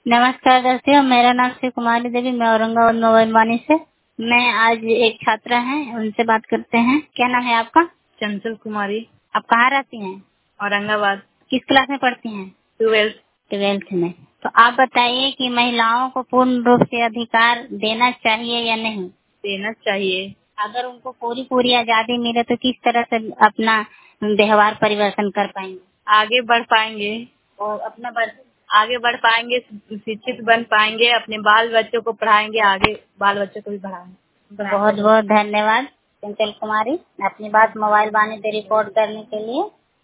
नमस्कार दोस्तों, मेरा नाम शिव कुमारी देवी, मैं औरंगाबाद मोबाइल से। मैं आज एक छात्रा हैं, उनसे बात करते हैं। क्या नाम है आपका? चंचल कुमारी, आप कहाँ रहती हैं? औरंगाबाद। किस क्लास में पढ़ती हैं? 12th। 12th में। तो आप बताइए कि महिलाओं को पूर्ण रूप से अधिकार देना चाहिए या नहीं? देना चाहिए। अगर उनको पूरी पूरी आजादी मिले तो किस तरह से अपना व्यवहार परिवर्तन कर पाएंगे? आगे बढ़ पाएंगे और अपना आगे बढ़ पाएंगे, शिक्षित बन पाएंगे, अपने बाल बच्चों को पढ़ाएंगे, आगे बाल बच्चों को भी बढ़ाएंगे। बहुत बहुत धन्यवाद चंचल कुमारी, अपनी बात मोबाइल वाणी पे रिकॉर्ड करने के लिए।